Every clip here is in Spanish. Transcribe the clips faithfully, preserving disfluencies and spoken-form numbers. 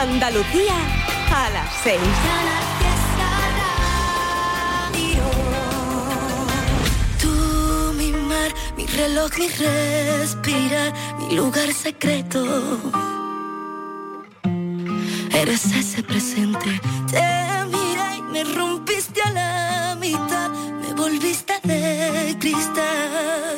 Andalucía a las seis. Tú, mi mar, mi reloj, mi respirar, mi lugar secreto. Eres ese presente. Te miré y me rompiste a la mitad, me volviste de cristal.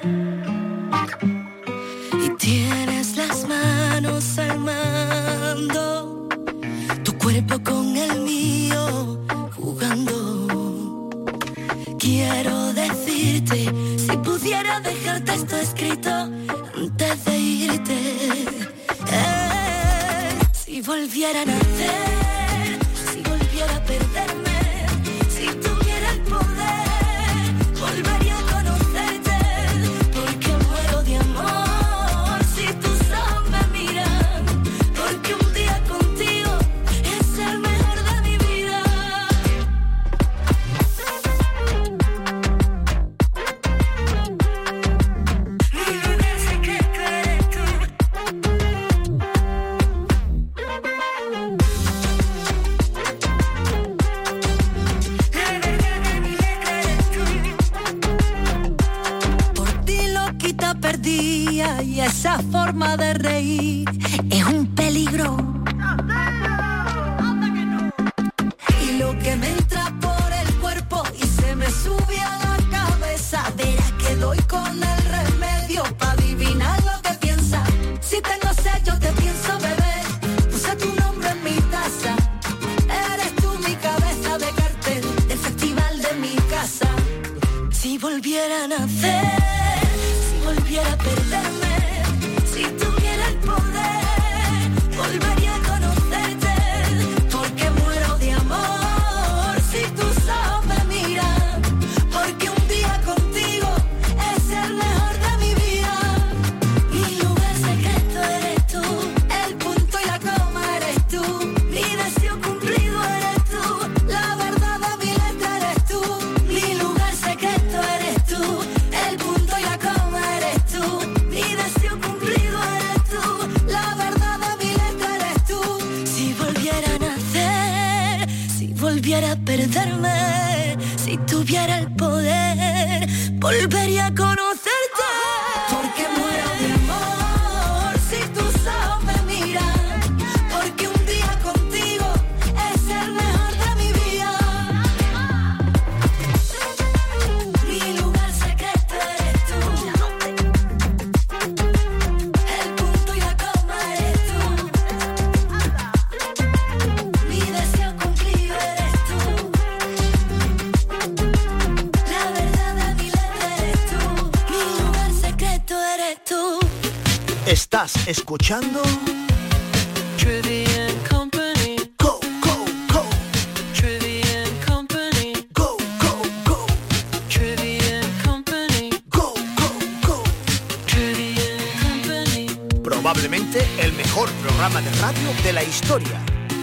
Y tienes las manos al mando, tu cuerpo con el mío jugando. Quiero decirte, si pudiera dejarte esto escrito antes de irte. Eh, si volviera a nacer, si volviera a perderme, si tuviera el poder, volvería a conocerte, porque muero de amor si tus ojos me miran, porque un día contigo es el mejor de mi vida. Mi lugar secreto eres tú. La verdad de mi letra eres tú. Por ti loquita perdía y esa forma de reír es un peligro. Y lo que me entra por el cuerpo y se me sube a la cabeza, verás que doy con el remedio pa' adivinar lo que piensas. Si tengo sed yo te pienso beber, puse tu nombre en mi taza. Eres tú mi cabeza de cartel del festival de mi casa. Si volviera a nacer, si volviera a perderme, si tuviera el poder, volvería a conocerte, porque muero de amor si tus ojos me miran, porque un día contigo es el mejor de mi vida. Mi lugar secreto eres tú, el punto y la coma eres tú, mi deseo cumplido eres tú, la verdad de mi letra eres tú. Mi lugar secreto eres tú, el punto y la coma eres tú, mi deseo cumplido eres tú, la verdad de mi letra eres tú. Si volviera a nacer, si volviera a perderme, si tuviera el poder, volvería a conocerte, porque muero de amor si tus ojos me miran, porque un día contigo es el mejor de mi vida. Mi lugar secreto eres tú, el punto y la coma eres tú, mi deseo cumplido eres tú, la verdad de mi letra eres tú, mi lugar secreto eres tú. Estás escuchando Trivian Company, Go, Go, Go, Trivian Company, Go, Go, Go, Trivian Company, Go, Go, Go. Trivian Company. Probablemente el mejor programa de radio de la historia.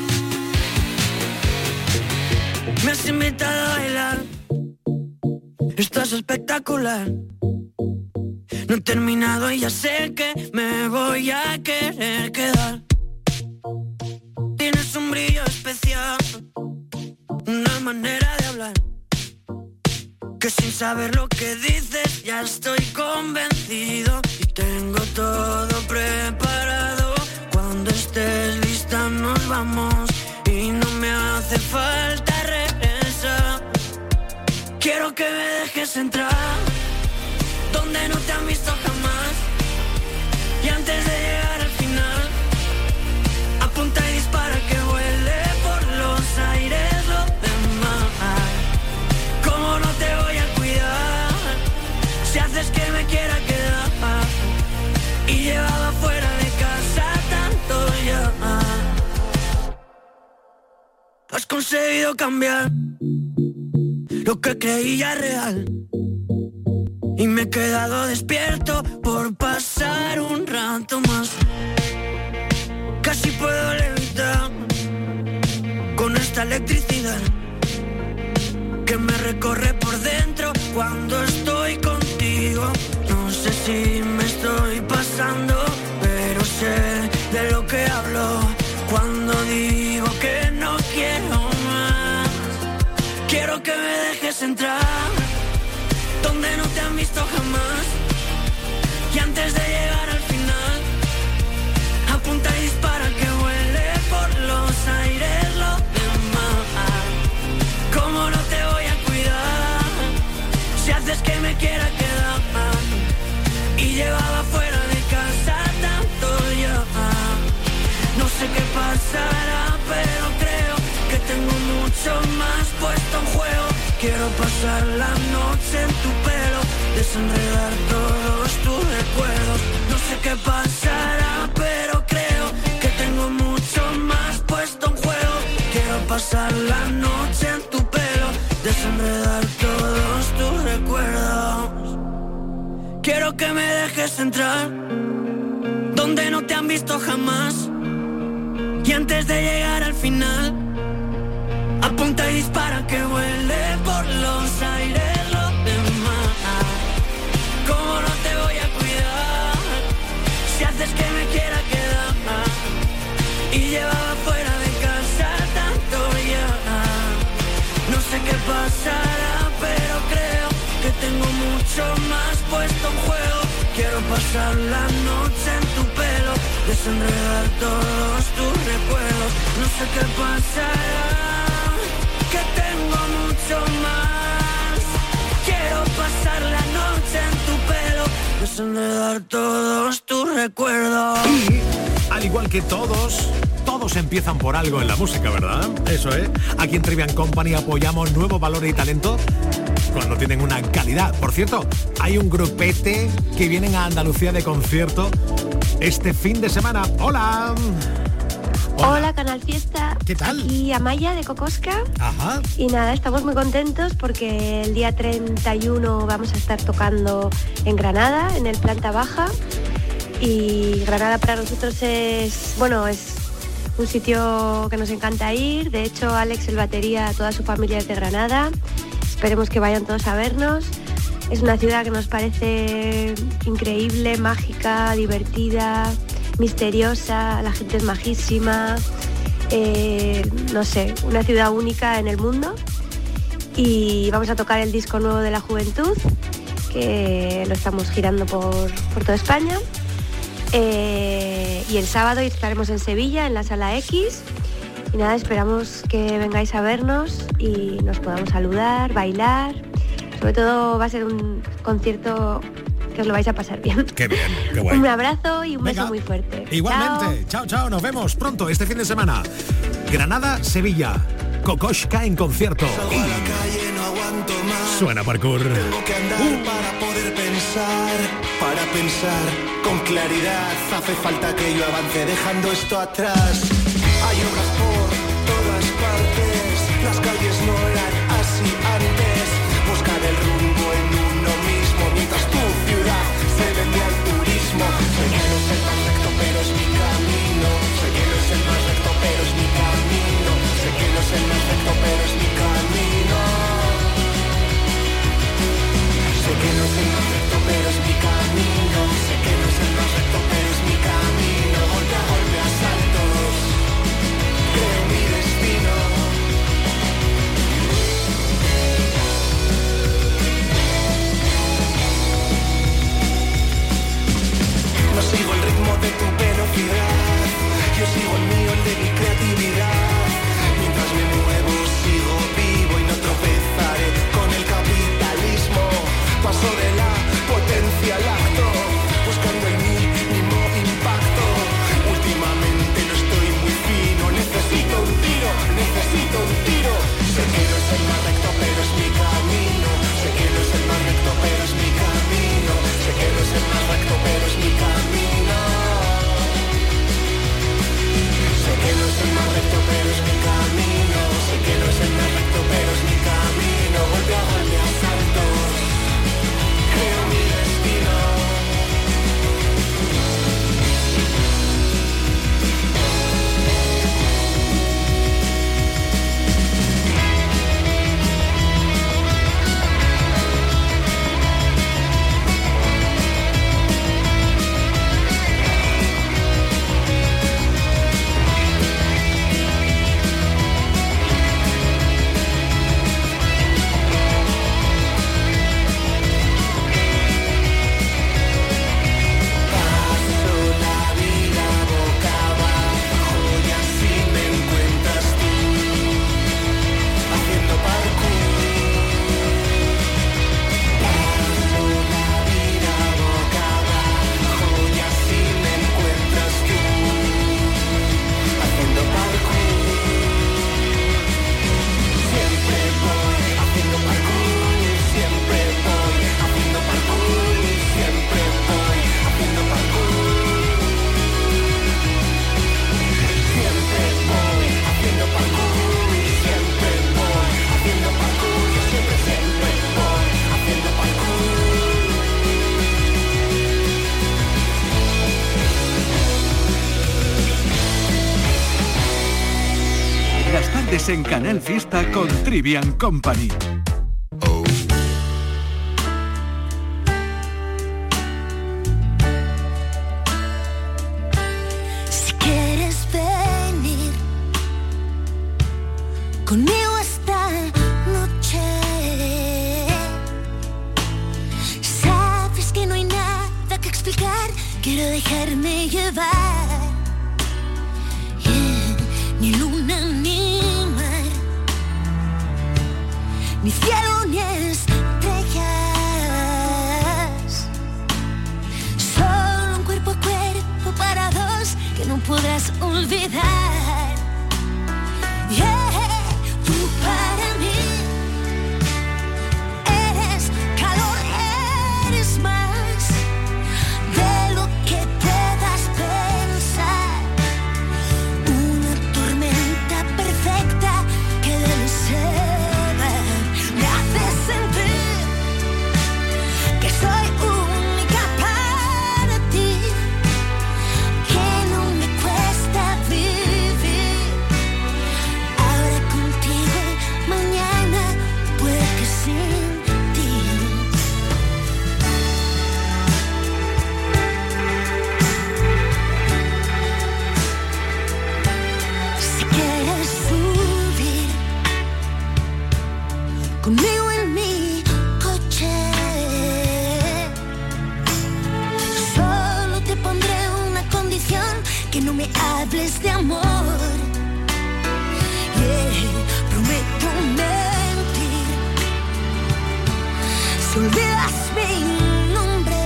Me has invitado a bailar, estás espectacular. No he terminado y ya sé que me voy a querer quedar. Tienes un brillo especial, una manera de hablar, que sin saber lo que dices ya estoy convencido. Y tengo todo preparado, cuando estés lista nos vamos y no me hace falta regresar. Quiero que me dejes entrar donde no te han visto jamás, y antes de llegar al final, apunta y dispara que vuele por los aires lo demás. ¿Cómo no te voy a cuidar si haces que me quiera quedar? Y llevaba fuera de casa tanto ya. Has conseguido cambiar lo que creía real, y me he quedado despierto por pasar un rato más. Casi puedo levitar con esta electricidad que me recorre por dentro cuando estoy contigo. No sé si me estoy pasando, pero sé de lo que hablo cuando dejes entrar donde no te han visto jamás. Y antes de llegar al final, apunta y dispara que vuele por los aires lo demás. ¿Cómo no te voy a cuidar si haces que me quiera quedar? Y llevaba fuera de casa tanto ya. No sé qué pasará, pero creo que tengo mucho más puesto en juego. Quiero pasar la noche en tu pelo, desenredar todos tus recuerdos. No sé qué pasará, pero creo que tengo mucho más puesto en juego. Quiero pasar la noche en tu pelo, desenredar todos tus recuerdos. Quiero que me dejes entrar donde no te han visto jamás. Y antes de llegar al final, apunta y dispara que vuele por los aires lo demás. ¿Cómo no te voy a cuidar si haces que me quiera quedar? Y llevaba fuera de casa tanto ya. No sé qué pasará, pero creo que tengo mucho más puesto en juego. Quiero pasar la noche en tu pelo, desenredar todos tus recuerdos. No sé qué pasará, que tengo mucho más. Quiero pasar la noche en tu pelo, desenredar todos tus recuerdos. Y, al igual que todos, todos empiezan por algo en la música, ¿verdad? Eso es. Aquí en Trivian Company apoyamos nuevos valores y talento cuando tienen una calidad. Por cierto, hay un grupete que vienen a Andalucía de concierto este fin de semana. ¡Hola! Hola, Hola Canal Fiesta. ¿Qué tal? Aquí Amaya de Cocosca. Ajá. Y nada, estamos muy contentos porque el día treinta y uno vamos a estar tocando en Granada, en el Planta Baja. Y Granada para nosotros es, bueno, es un sitio que nos encanta ir. De hecho, Alex, el batería, toda su familia es de Granada. Esperemos que vayan todos a vernos. Es una ciudad que nos parece increíble, mágica, divertida, misteriosa, la gente es majísima, eh, no sé, una ciudad única en el mundo. Y vamos a tocar el disco nuevo de La Juventud, que lo estamos girando por, por toda España. Eh, y el sábado estaremos en Sevilla, en la Sala X. Y nada, esperamos que vengáis a vernos y nos podamos saludar, bailar. Sobre todo va a ser un concierto que os lo vais a pasar bien. Qué bien, qué guay. Un abrazo y un Venga, beso muy fuerte. Igualmente. Chao, chao, chao. Nos vemos pronto este fin de semana. Granada, Sevilla. Kokoschka en concierto. Salgo a la calle, no aguanto más. Suena parkour. Tengo que andar uh. para poder pensar, para pensar con claridad. Hace falta que yo avance dejando esto atrás. Hay obras por todas partes, las calles no eran así antes. Buscar el rumbo en uno mismo, mientras tu ciudad se vende al turismo. Sé que no es el más recto, pero es mi camino. Sé que no es el más recto, pero es mi camino. Sé que no es el más recto, pero es mi camino. Sé que no es el más recto, pero es mi camino. Sé que no es el más recto, pero es mi camino. Golpe a golpe a saltos. tardes en Canal Fiesta con Trivian Company. Si quieres venir conmigo esta noche, sabes que no hay nada que explicar, quiero dejarme llevar. Ni luna ni mar, ni cielo ni estrellas, solo un cuerpo a cuerpo para dos que no podrás olvidar. Yeah, tú para mí eres calor, eres más de lo que puedas pensar. Perfecta que debe ser, me hace sentir que soy única para ti, que no me cuesta vivir. Ahora contigo y mañana puede que sin ti. Si quieres subir conmigo en mi coche, solo te pondré una condición, que no me hables de amor. Yeah, prometo mentir si olvidas mi nombre.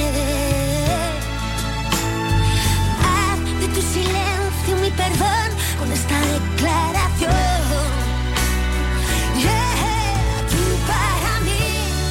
Haz de tu silencio mi perdón con esta declaración. Yeah, tú para mí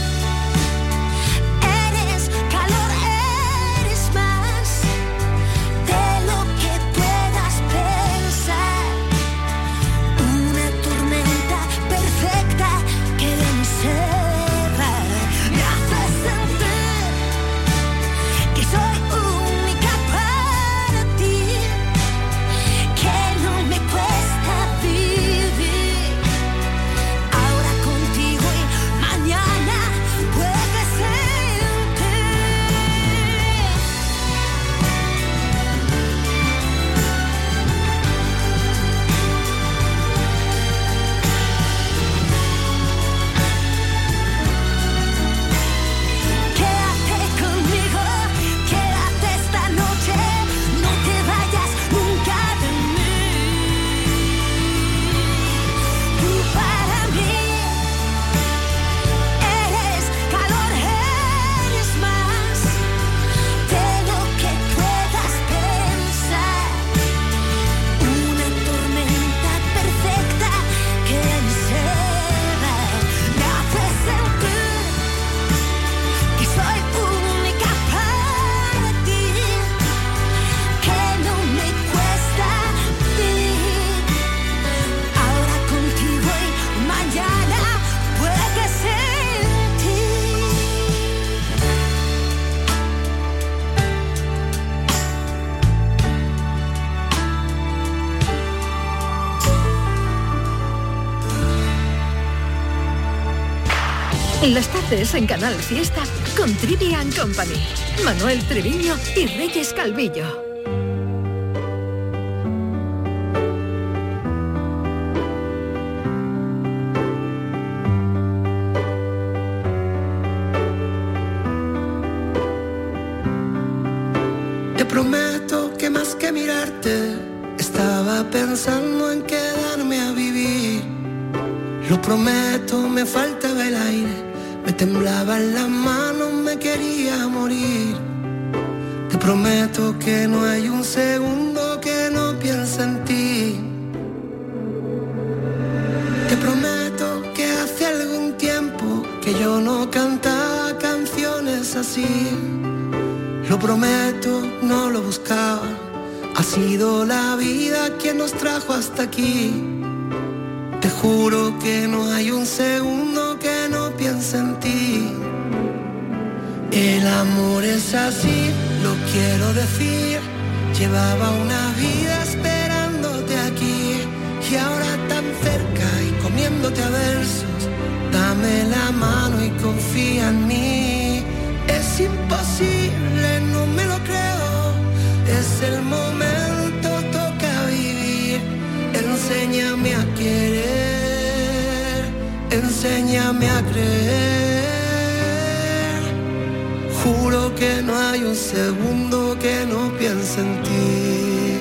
eres calor, eres más de lo que puedas pensar. Una tormenta perfecta que me encierra, me hace sentir que soy única para ti, que no me cuesta vivir. Ahora contigo y mañana puede sentir. Quédate conmigo, quédate esta noche, no te vayas nunca de mí. Tú para mí eres calor, eres más de lo que puedas pensar. Una tormenta perfecta que me encierra, me hace sentir que soy única para ti, que no me cuesta vivir. Ahora contigo y mañana puede sentir. Las tardes en Canal Fiesta con Trivian Company. Manuel Treviño y Reyes Calvillo. Te prometo que más que mirarte, estaba pensando en quedarme a vivir. Lo prometo, me faltaba el aire, me temblaban las manos, me quería morir. Te prometo que no hay un segundo que no piense en ti. Te prometo que hace algún tiempo que yo no cantaba canciones así. Lo prometo, no lo buscaba, ha sido la vida quien nos trajo hasta aquí. Te juro que no hay un segundo que no piense en ti. El amor es así, lo quiero decir. Llevaba una vida esperándote aquí y ahora también tan cerca y comiéndote a versos, dame la mano y confía en mí. Es imposible, no me lo creo, es el momento, toca vivir. Enséñame a querer, enséñame a creer. Juro que no hay un segundo que no piense en ti.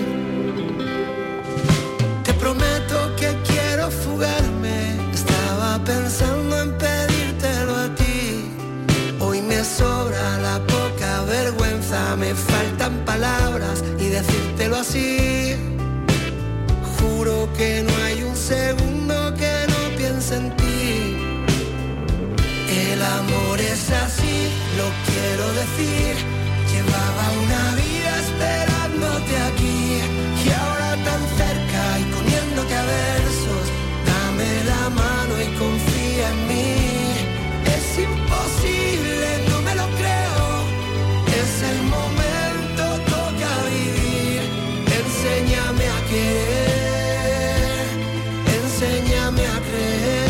Te prometo que quiero fugarme, estaba pensando en pedírtelo a ti. Hoy me sobra la poca vergüenza, me faltan palabras y decírtelo así. Juro que no hay un segundo que no piense en ti. El amor es así, lo quiero decir. Llevaba una vida esperándote aquí y ahora tan cerca y comiéndote a versos. Dame la mano y confía en mí. Es imposible, no me lo creo. Es el momento, toca vivir. Enséñame a querer, enséñame a creer.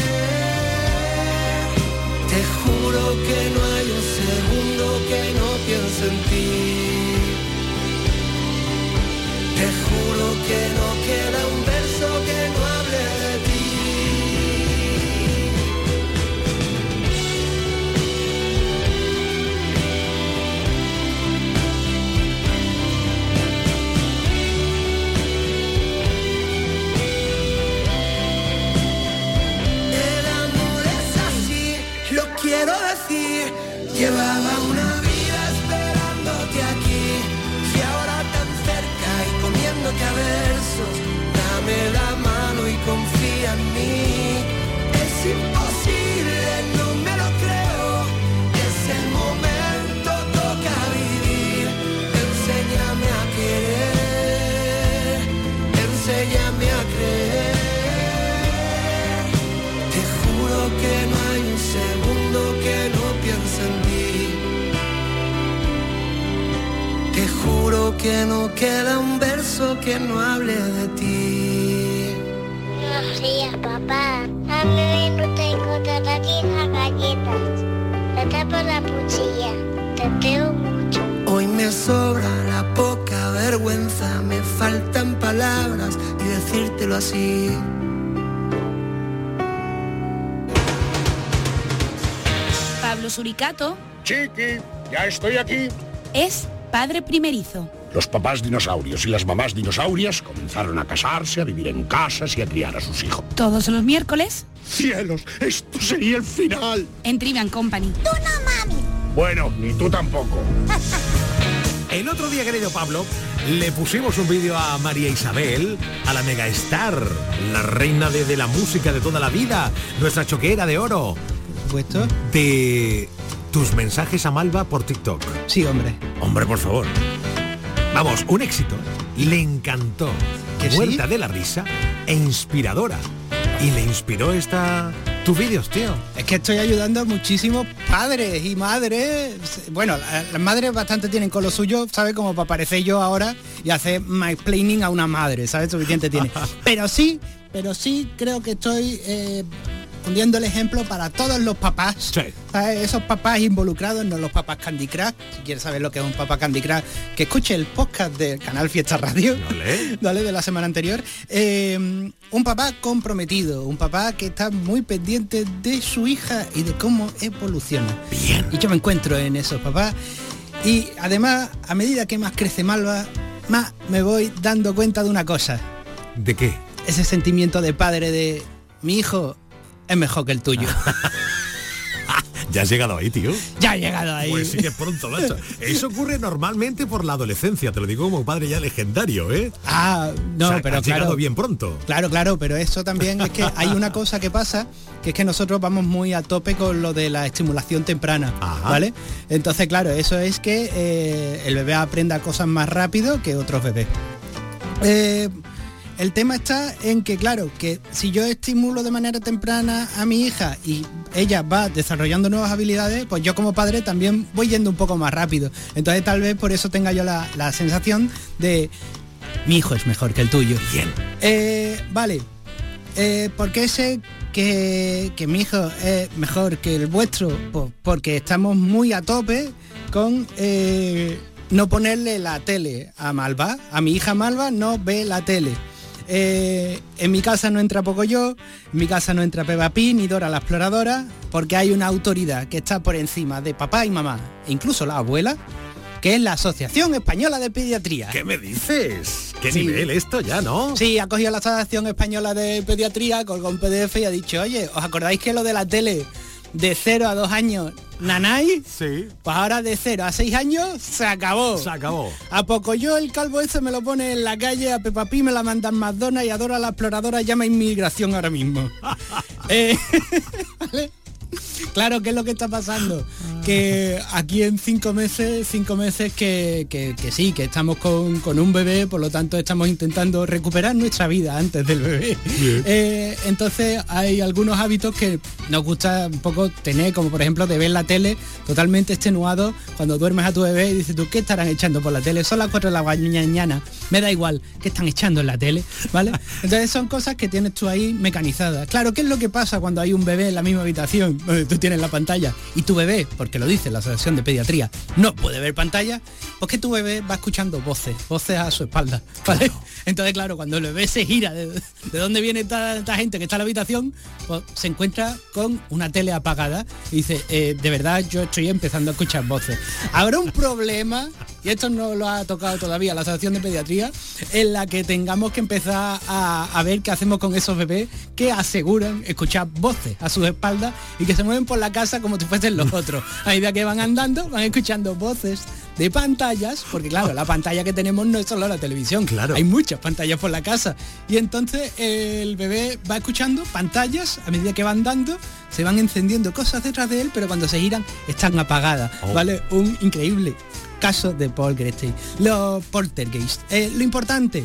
Te juro que no hay un segundo que no piense en ti. Te juro que no queda un verso que no hable de ti. El amor es así, lo quiero decir. Llevaba una vida esperándote aquí y ahora tan cerca y comiéndote a versos. Dame la mano y confía en mí. Es imposible, no me lo creo. Es el momento, toca vivir. Enséñame a querer, enséñame a creer. Te juro que no hay un segundo que no piense en ti. Te juro que no queda un verso que no hable de ti. Buenos días, papá. A mí no tengo todas las galletas. Vete por la cuchilla. Te quiero mucho. Hoy me sobra la poca vergüenza, me faltan palabras y decírtelo así. Pablo Suricato Chiqui, ya estoy aquí. es padre primerizo. Los papás dinosaurios y las mamás dinosaurias comenzaron a casarse, a vivir en casas y a criar a sus hijos. Todos los miércoles ¡Cielos! ¡Esto sería el final! en Trivian Company. ¡Tú no, mami! Bueno, ni tú tampoco. El otro día, querido Pablo, le pusimos un vídeo a María Isabel, a la megastar, la reina de, de la música de toda la vida, nuestra choquera de oro. ¿Puesto? De tus mensajes a Malva por TikTok. Sí, hombre. Hombre, por favor. Vamos, un éxito. Le encantó. ¿Que sí? Muerta de la risa e inspiradora. Y le inspiró esta... tus vídeos, tío. Es que estoy ayudando a muchísimos padres y madres. Bueno, las madres bastante tienen con lo suyo, ¿sabes? Como para aparecer yo ahora y hacer mansplaining a una madre, ¿sabes? Suficiente tiene. Pero sí, pero sí creo que estoy... Eh, poniendo el ejemplo para todos los papás, sí. ¿sabes? Esos papás involucrados, no los papás Candy Crush. Si quieres saber lo que es un papá Candy Crush, que escuche el podcast del canal Fiesta Radio, ¿Vale? ¿Vale? De la semana anterior. Eh, un papá comprometido, un papá que está muy pendiente de su hija y de cómo evoluciona. Bien. Y yo me encuentro en esos papás. Y además, a medida que más crece Malva, más me voy dando cuenta de una cosa. ¿De qué? Ese sentimiento de padre de mi hijo es mejor que el tuyo. Ya has llegado ahí, tío. Ya he llegado ahí. Pues sí que pronto, macho. Eso ocurre normalmente por la adolescencia, te lo digo como padre ya legendario, ¿eh? Ah, no, O sea, pero has claro, llegado bien pronto. Claro, claro, pero eso también es que hay una cosa que pasa, que es que nosotros vamos muy a tope con lo de la estimulación temprana, Ajá. ¿vale? Entonces, claro, eso es que eh, el bebé aprenda cosas más rápido que otros bebés. Eh, El tema está en que, claro, que si yo estimulo de manera temprana a mi hija y ella va desarrollando nuevas habilidades, pues yo como padre también voy yendo un poco más rápido. Entonces tal vez por eso tenga yo la, la sensación de mi hijo es mejor que el tuyo. Bien. Eh, vale, Eh, ¿Por qué sé que, que mi hijo es mejor que el vuestro? Pues porque estamos muy a tope con eh, no ponerle la tele a Malva. A mi hija Malva no ve la tele. Eh, en mi casa no entra Pocoyo, en mi casa no entra Peppa Pig ni Dora la Exploradora, porque hay una autoridad que está por encima de papá y mamá, e incluso la abuela, que es la Asociación Española de Pediatría. ¿Qué me dices? ¿Qué Sí. nivel esto ya, no? Sí, ha cogido la Asociación Española de Pediatría, colgó un P D F y ha dicho, oye, ¿os acordáis que lo de la tele de cero a dos años, nanay? Sí. Pues ahora de cero a seis años se acabó. Se acabó. A poco yo el calvo ese me lo pone en la calle, a Peppa Pig me la mandan McDonald's y a Dora la Exploradora llama inmigración ahora mismo. eh, ¿vale? Claro, ¿qué es lo que está pasando? Que aquí en cinco meses, cinco meses que, que, que sí, que estamos con, con un bebé, por lo tanto estamos intentando recuperar nuestra vida antes del bebé. Eh, entonces hay algunos hábitos que nos gusta un poco tener, como por ejemplo de ver la tele totalmente extenuado cuando duermes a tu bebé y dices tú, ¿qué estarán echando por la tele? Son las cuatro de la mañana, me da igual, ¿qué están echando en la tele? ¿Vale? Entonces son cosas que tienes tú ahí mecanizadas. Claro, ¿qué es lo que pasa cuando hay un bebé en la misma habitación? Tú tienes la pantalla y tu bebé, porque lo dice la Asociación de Pediatría, no puede ver pantalla, pues que tu bebé va escuchando voces, voces a su espalda, ¿vale? Claro. Entonces, claro, cuando el bebé se gira de, de dónde viene esta, esta gente que está en la habitación, pues se encuentra con una tele apagada y dice, eh, de verdad yo estoy empezando a escuchar voces. Habrá un problema, y esto no lo ha tocado todavía la Asociación de Pediatría, en la que tengamos que empezar a, a ver qué hacemos con esos bebés que aseguran escuchar voces a sus espaldas y que se mueven por la casa como si fuesen los otros. A medida que van andando, van escuchando voces de pantallas, porque claro, la pantalla que tenemos no es solo la televisión, claro, hay muchas pantallas por la casa. Y entonces eh, el bebé va escuchando pantallas, a medida que van dando, se van encendiendo cosas detrás de él, pero cuando se giran están apagadas, oh. ¿Vale? Un increíble caso de Poltergeist. Los Poltergeist. Eh, lo importante,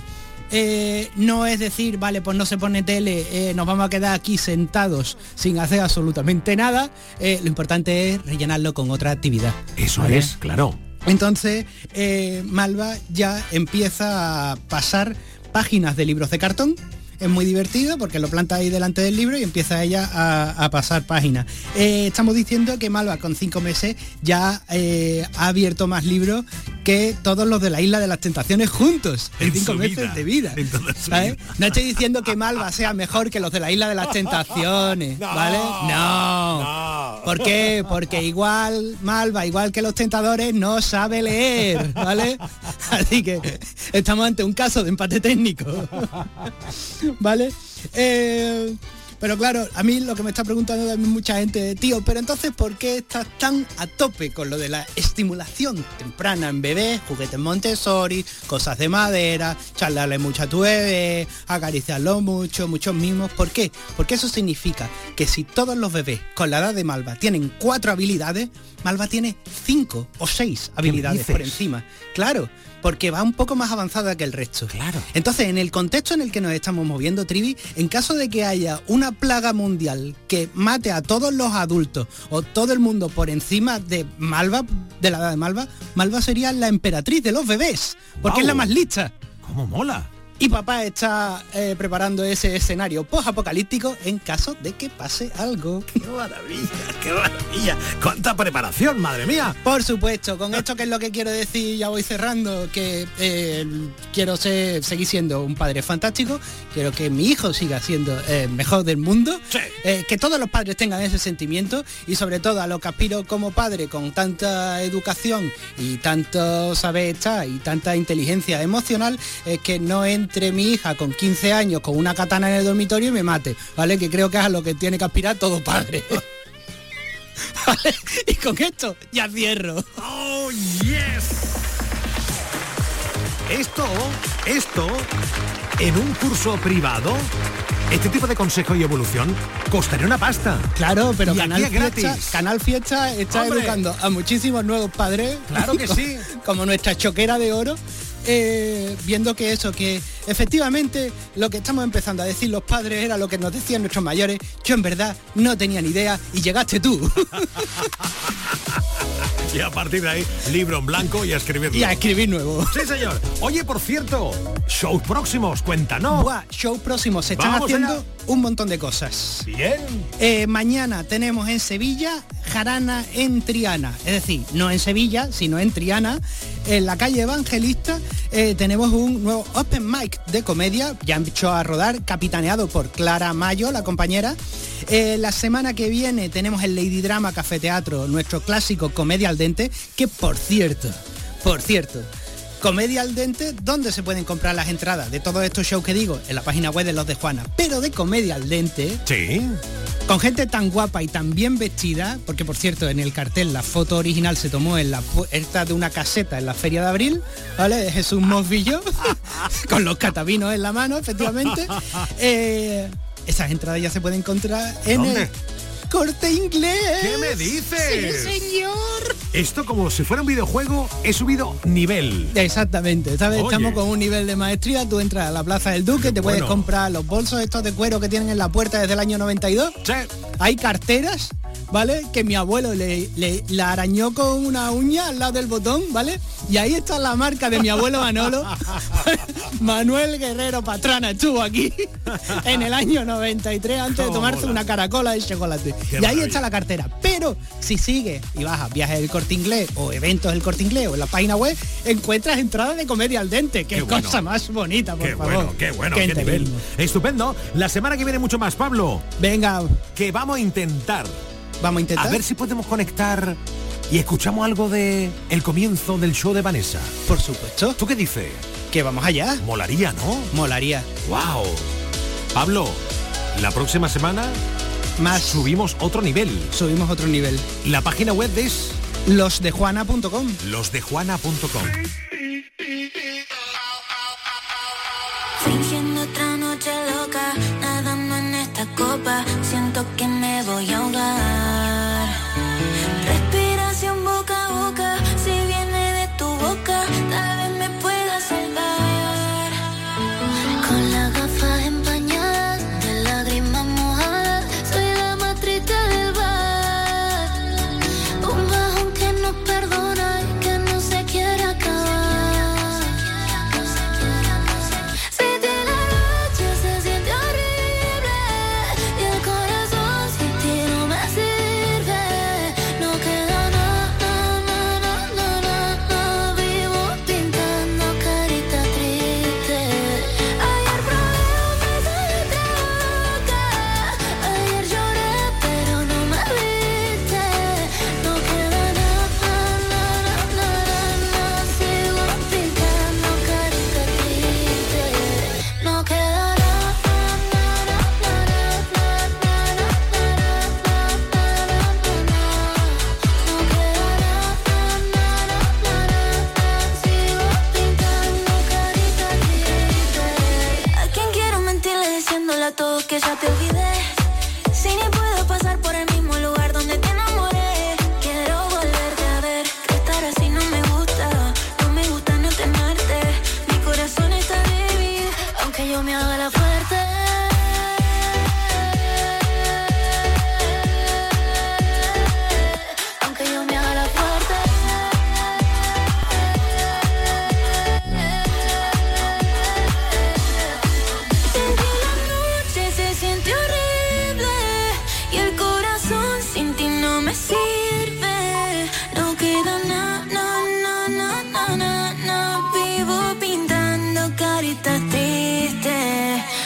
Eh, no es decir, vale, pues no se pone tele, eh, nos vamos a quedar aquí sentados sin hacer absolutamente nada. Eh, lo importante es rellenarlo con otra actividad. Eso ¿vale? es, claro. Entonces, eh, Malva ya empieza a pasar páginas de libros de cartón. Es muy divertido porque lo planta ahí delante del libro y empieza ella a, a pasar páginas. Eh, estamos diciendo que Malva con cinco meses ya eh, ha abierto más libros que todos los de la Isla de las Tentaciones juntos en, en cinco meses vida. de vida. ¿Sabes? No estoy diciendo que Malva sea mejor que los de la Isla de las Tentaciones, no, ¿vale? No. no. ¿Por qué? Porque igual Malva, igual que los tentadores, no sabe leer, ¿vale? Así que estamos ante un caso de empate técnico. ¿Vale? Eh, pero claro, a mí lo que me está preguntando también mucha gente, tío, pero entonces ¿por qué estás tan a tope con lo de la estimulación temprana en bebés, juguetes Montessori, cosas de madera, charlarle mucho a tu bebé, acariciarlo mucho, muchos mimos? ¿Por qué? Porque eso significa que si todos los bebés con la edad de Malva tienen cuatro habilidades, Malva tiene cinco o seis habilidades por encima. Claro, porque va un poco más avanzada que el resto. Claro. Entonces, en el contexto en el que nos estamos moviendo, Trivi, en caso de que haya una plaga mundial que mate a todos los adultos o todo el mundo por encima de Malva, de la edad de Malva, Malva sería la emperatriz de los bebés, porque wow. es la más lista. ¡Cómo mola! Y papá está eh, preparando ese escenario post-apocalíptico en caso de que pase algo. ¡Qué maravilla! ¡Qué maravilla! ¡Cuánta preparación, madre mía! Por supuesto, con esto que es lo que quiero decir, ya voy cerrando, que eh, quiero ser, seguir siendo un padre fantástico, quiero que mi hijo siga siendo el eh, mejor del mundo, sí. eh, que todos los padres tengan ese sentimiento y sobre todo a lo que aspiro como padre con tanta educación y tanto saber estar y tanta inteligencia emocional, es que no entre entre mi hija con quince años con una katana en el dormitorio y me mate, ¿vale? Que creo que es a lo que tiene que aspirar todo padre. ¿Vale? Y con esto ya cierro. ¡Oh, yes! Esto, esto, en un curso privado, este tipo de consejo y evolución costaría una pasta. Claro, pero y Canal Fiesta, gratis. Canal Fiesta está ¡hombre! Educando a muchísimos nuevos padres. Claro que sí. Como nuestra choquera de oro. Eh, viendo que eso, que efectivamente lo que estamos empezando a decir los padres era lo que nos decían nuestros mayores. Yo en verdad no tenía ni idea y llegaste tú. Y a partir de ahí, libro en blanco y a escribirlo. Y a escribir nuevo. Sí, señor. Oye, por cierto, shows próximos, cuéntanos. Buah, shows próximos, se están Vamos haciendo allá. un montón de cosas. Bien. Eh, mañana tenemos en Sevilla Jarana en Triana, es decir, no en Sevilla, sino en Triana, en la calle Evangelista. Eh, tenemos un nuevo open mic de comedia, ya han hecho a rodar, capitaneado por Clara Mayo, la compañera. Eh, la semana que viene tenemos el Lady Drama Café Teatro, nuestro clásico Comedia al Dente, que por cierto, por cierto, Comedia al Dente, ¿dónde se pueden comprar las entradas de todos estos shows que digo? En la página web de Los de Juana. Pero de Comedia al Dente, sí, con gente tan guapa y tan bien vestida, porque por cierto en el cartel la foto original se tomó en la puerta de una caseta en la Feria de Abril, ¿vale? De Jesús Mosvillo, con los catavinos en la mano, efectivamente. Eh, esas entradas ya se pueden encontrar en ¿Dónde? el Corte Inglés. ¿Qué me dices? Sí, señor. Esto, como si fuera un videojuego, he subido nivel. Exactamente, esta vez Oye. estamos con un nivel de maestría. Tú entras a la Plaza del Duque, te puedes bueno. comprar los bolsos estos de cuero que tienen en la puerta desde el año noventa y dos. Sí. Hay carteras, ¿vale? Que mi abuelo le, le- la arañó con una uña al lado del botón, ¿vale? Y ahí está la marca de mi abuelo Manolo. Manuel Guerrero Patrana estuvo aquí en el año noventa y tres antes de Cómo tomarse mola. una caracola de chocolate. Qué y ahí maravilla. está la cartera. Pero si sigues y vas a Viajes del Corte Inglés o Eventos del Corte Inglés o en la página web, encuentras entradas de Comedia al Dente. Qué, Qué bueno. cosa más bonita, por Qué favor. bueno, qué bueno, qué, nivel. enterismo. Estupendo. La semana que viene mucho más, Pablo. Venga, Que vamos a intentar. vamos a intentar. A ver si podemos conectar y escuchamos algo de el comienzo del show de Vanessa. Por supuesto. ¿Tú qué dices? Que vamos allá. Molaría, ¿no? Molaría. ¡Wow! Pablo, la próxima semana Más subimos otro nivel. subimos otro nivel. La página web es los de juana punto com. los de juana punto com. Fingiendo otra noche loca, nadando en esta copa, siento que me voy a ahogar. Respiración boca a boca, si viene de tu boca, tal vez me pueda salvar. Con las gafas empañadas, de lágrimas mojadas, soy la más triste del bar. Un bajón que no perdona y que no se quiere acabar. Si de la noche se siente horrible y el corazón sin ti no me sirve, no queda nada, nada, nada, nada, vivo pintando carita triste. Ayer probé un beso de boca, ayer lloré pero no me viste, no queda nada, nada, nada, nada, sigo pintando carita triste, no queda nada, nada, ¿a quién quiero mentirle diciéndole a todos que ya te olvidé? Si ni puedo pasar por el mismo lugar donde te enamoré. Quiero volverte a ver, que estar así no me gusta. No me gusta no tenerte. Mi corazón está débil, aunque yo me haga la fuerte. Aunque yo me haga la fuerte. Sin ti la noche se siente horrible y el corazón sin ti no me sirve. No queda nada, no, no, no, no, no, vivo pintando caritas tristes.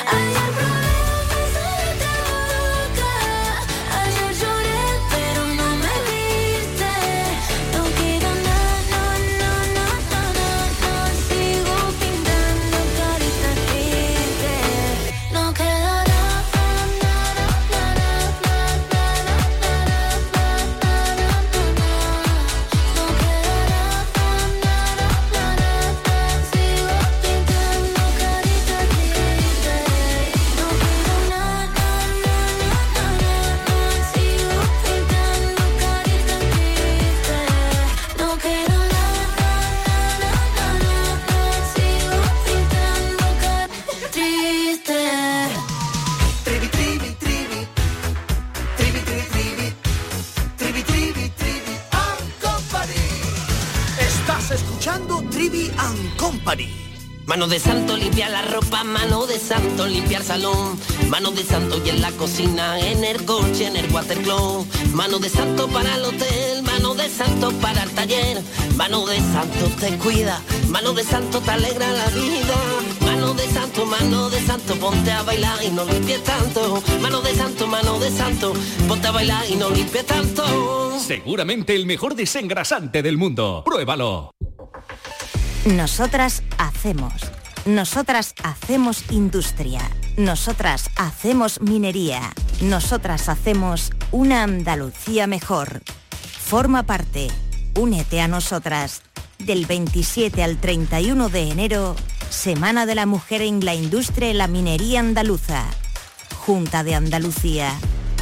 Mano de santo limpiar la ropa, mano de santo limpiar salón, mano de santo y en la cocina, en el coche, en el watercloak, mano de santo para el hotel, mano de santo para el taller, mano de santo te cuida, mano de santo te alegra la vida, mano de santo, mano de santo, ponte a bailar y no limpies tanto, mano de santo, mano de santo, ponte a bailar y no limpies tanto. Seguramente el mejor desengrasante del mundo. Pruébalo. Nosotras hacemos. Nosotras hacemos industria. Nosotras hacemos minería. Nosotras hacemos una Andalucía mejor. Forma parte. Únete a nosotras. Del veintisiete al treinta y uno de enero, Semana de la Mujer en la Industria y la Minería Andaluza. Junta de Andalucía.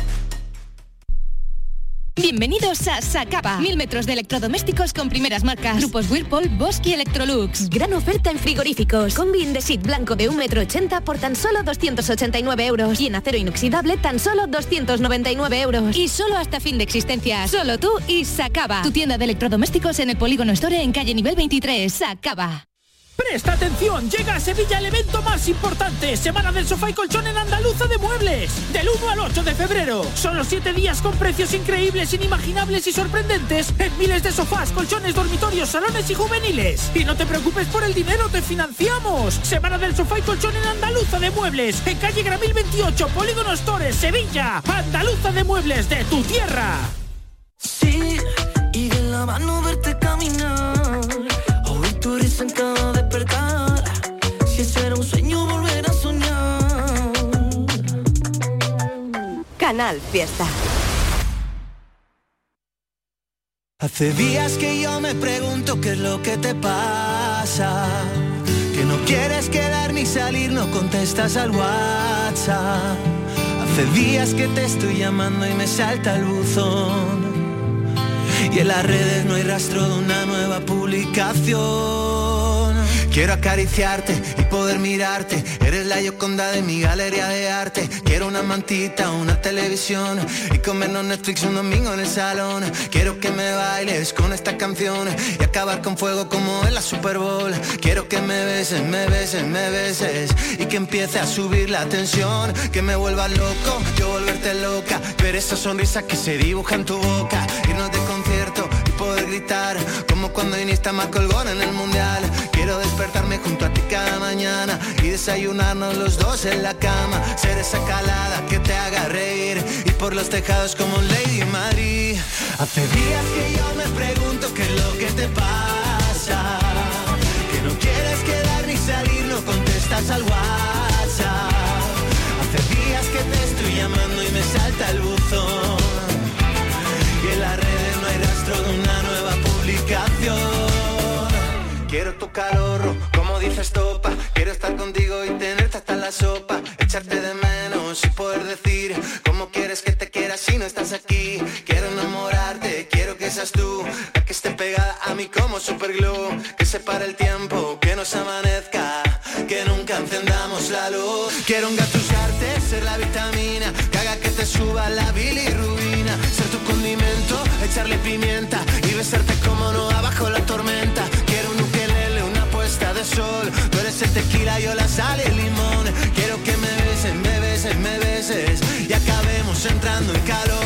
Bienvenidos a Sacaba. Mil metros de electrodomésticos con primeras marcas. Grupos Whirlpool, Bosch y Electrolux. Gran oferta en frigoríficos. Combi Indesit blanco de un metro ochenta por tan solo doscientos ochenta y nueve euros. Y en acero inoxidable tan solo doscientos noventa y nueve euros. Y solo hasta fin de existencia. Solo tú y Sacaba. Tu tienda de electrodomésticos en el Polígono Store en calle nivel veintitrés. Sacaba. ¡Presta atención! Llega a Sevilla el evento más importante, Semana del Sofá y Colchón en Andaluza de Muebles, del uno al ocho de febrero. Son los siete días con precios increíbles, inimaginables y sorprendentes en miles de sofás, colchones, dormitorios, salones y juveniles. Y no te preocupes por el dinero, te financiamos. Semana del Sofá y Colchón en Andaluza de Muebles, en calle Gramil veintiocho, Polígono Store, Sevilla. Andaluza de Muebles, de tu tierra. Sí, y de la mano verte caminar, oír tu risa en cada despertar. Si ese era un sueño, volver a soñar. Canal Fiesta. Hace días que yo me pregunto qué es lo que te pasa, que no quieres quedar ni salir, no contestas al WhatsApp. Hace días que te estoy llamando y me salta el buzón, y en las redes no hay rastro de una nueva publicación. Quiero acariciarte y poder mirarte, eres la Gioconda de mi galería de arte. Quiero una mantita, una televisión y comernos Netflix un domingo en el salón. Quiero que me bailes con esta canción y acabar con fuego como en la Super Bowl. Quiero que me beses, me beses, me beses y que empiece a subir la tensión, que me vuelvas loco, yo volverte loca, ver esa sonrisa que se dibuja en tu boca, irnos de concierto y poder gritar como cuando Iniesta marcó el gol en el Mundial. Quiero despertarme junto a ti cada mañana y desayunarnos los dos en la cama, ser esa calada que te haga reír y por los tejados como un Lady Madrid. Hace días que yo me pregunto qué es lo que te pasa, que no quieres quedar ni salir, no contestas al WhatsApp. Hace días que te estoy llamando y me salta el buzón, y en las redes no hay rastro de una nueva publicación. Quiero tu calor, como dices topa, quiero estar contigo y tenerte hasta la sopa, echarte de menos y poder decir cómo quieres que te quiera si no estás aquí. Quiero enamorarte, quiero que seas tú la que esté pegada a mí como superglue, que separe el tiempo, que nos amanezca, que nunca encendamos la luz. Quiero engatusarte, ser la vitamina que haga que te suba la bilirrubina, ser tu condimento, echarle pimienta y besarte como no abajo la tormenta. Quiero un ukelele, una puesta de sol, tú eres el tequila, yo la sal y el limón. Quiero que me beses, me beses, me beses y acabemos entrando en calor.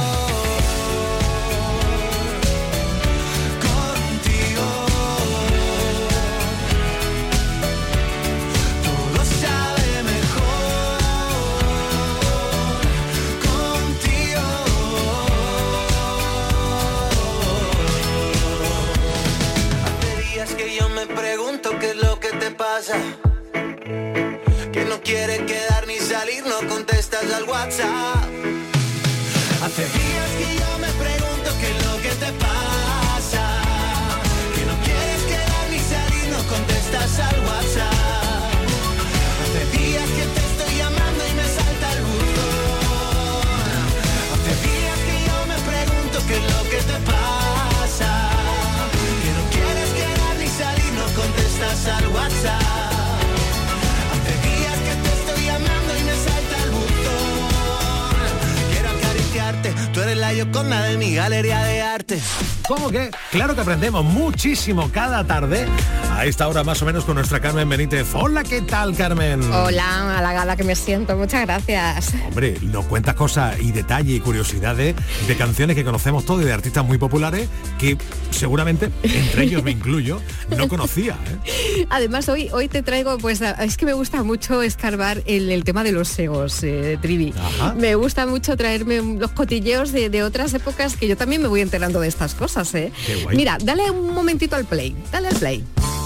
Pregunto qué es lo que te pasa, que no quiere quedar ni salir, no contestas al WhatsApp. Hace días que yo me pregunto qué es lo que te pasa, que no quieres quedar ni salir, no contestas al WhatsApp. Hace días que te estoy llamando y me salta el buzón. Hace días que yo me pregunto qué es lo que te pasa, que no quieres quedar ni salir, no contestas al WhatsApp. Hace días que te estoy llamando y me salta el buzón. Quiero acariciarte, tú eres la aprendía yo con nada en mi galería de arte. ¿Cómo que? Claro que aprendemos muchísimo cada tarde, a esta hora más o menos, con nuestra Carmen Benítez. Hola, ¿qué tal, Carmen? Hola, halagada que me siento, muchas gracias. Hombre, nos cuentas cosas y detalles y curiosidades de canciones que conocemos todos y de artistas muy populares que seguramente, entre ellos me incluyo, no conocía, ¿eh? Además, hoy, hoy te traigo, pues, es que me gusta mucho escarbar el, el tema de los egos, eh, Trivi. Ajá. Me gusta mucho traerme los cotilleos de, de otras épocas, que yo también me voy enterando de estas cosas, ¿eh? Mira, dale un momentito al play, dale al play.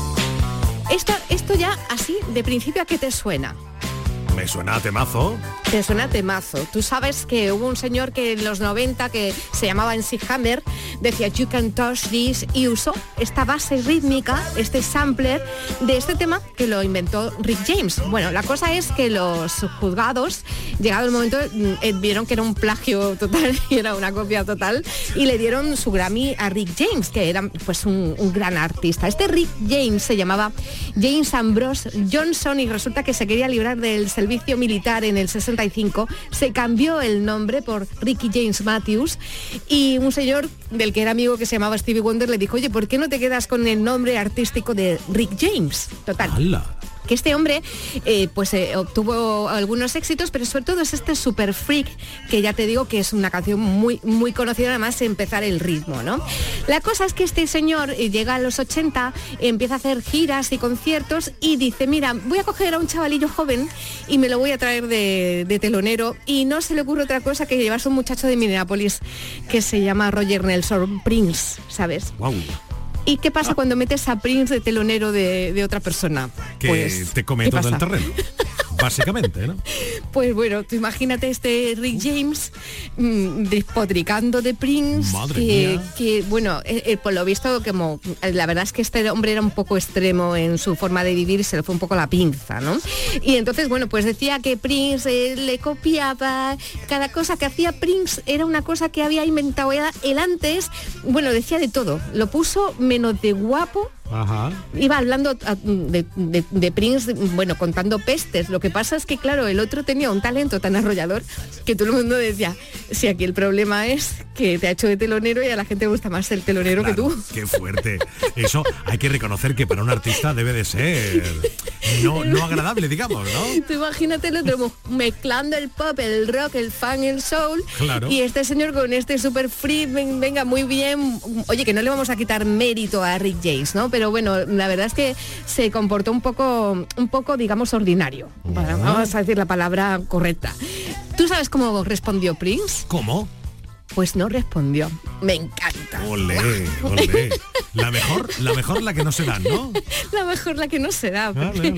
Esto, esto ya así, de principio, ¿a qué te suena? Me suena a temazo. Te suena a temazo. Tú sabes que hubo un señor que en los noventa, que se llamaba M C Hammer, decía You Can Touch This, y usó esta base rítmica, este sampler de este tema, que lo inventó Rick James. Bueno, la cosa es que los juzgados, llegado el momento, eh, vieron que era un plagio total y era una copia total, y le dieron su Grammy a Rick James, que era pues un, un gran artista. Este Rick James se llamaba James Ambrose Johnson, y resulta que se quería librar del servicio militar en el sesenta y cinco, se cambió el nombre por Ricky James Matthews, y un señor del que era amigo, que se llamaba Stevie Wonder, le dijo, oye, ¿por qué no te quedas con el nombre artístico de Rick James? Total. ¡Hala! Que este hombre eh, pues eh, obtuvo algunos éxitos, pero sobre todo es este Super Freak, que ya te digo que es una canción muy muy conocida, además empezar el ritmo, ¿no? La cosa es que este señor eh, llega a los ochenta, empieza a hacer giras y conciertos y dice, mira, voy a coger a un chavalillo joven y me lo voy a traer de, de telonero, y no se le ocurre otra cosa que llevarse un muchacho de Minneapolis que se llama Roger Nelson Prince, ¿sabes? Wow. ¿Y qué pasa cuando metes a Prince de telonero de, de otra persona? Que pues, te come todo el terreno, básicamente, ¿no? Pues bueno, tú imagínate este Rick James mmm, despotricando de Prince. Madre que, mía. que bueno, eh, eh, por lo visto, como la verdad es que este hombre era un poco extremo en su forma de vivir, se le fue un poco la pinza, ¿no? Y entonces, bueno, pues decía que Prince eh, le copiaba, cada cosa que hacía Prince era una cosa que había inventado él antes. Bueno, decía de todo, lo puso menos de guapo. Ajá. Iba hablando de, de, de Prince, bueno, contando pestes. Lo que pasa es que, claro, el otro tenía un talento tan arrollador que todo el mundo decía, si aquí el problema es que te ha hecho de telonero y a la gente le gusta más el telonero, claro, que tú. Qué fuerte. Eso hay que reconocer que para un artista debe de ser no, no agradable, digamos, ¿no? Tú imagínate el otro mezclando el pop, el rock, el funk, el soul. Claro. Y este señor con este super free, venga, muy bien. Oye, que no le vamos a quitar mérito a Rick James, ¿no? Pero bueno, la verdad es que se comportó un poco, un poco, digamos, ordinario. Bueno, vamos a decir la palabra correcta. ¿Tú sabes cómo respondió Prince? ¿Cómo? Pues no respondió. Me encanta. Olé, olé. La mejor, la mejor la que no se da, ¿no? La mejor la que no se da. Vale, vale.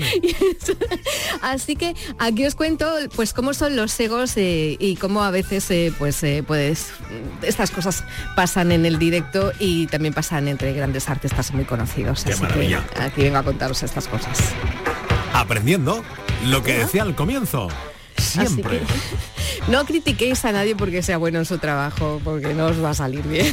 Así que aquí os cuento pues cómo son los egos eh, y cómo a veces eh, pues eh, pues estas cosas pasan en el directo y también pasan entre grandes artistas muy conocidos. Qué Así maravilla. Que aquí vengo a contaros estas cosas. Aprendiendo lo que decía al comienzo. Siempre. Que, no critiquéis a nadie porque sea bueno en su trabajo, porque no os va a salir bien.